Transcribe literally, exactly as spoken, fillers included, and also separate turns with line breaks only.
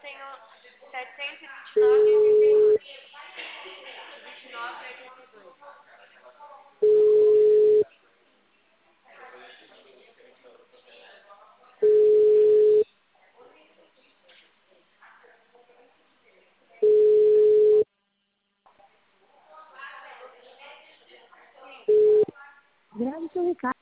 tenho setecentos e vinte e nove e oitenta e dois. vinte e nove e oitenta e dois.
Grave seu recado.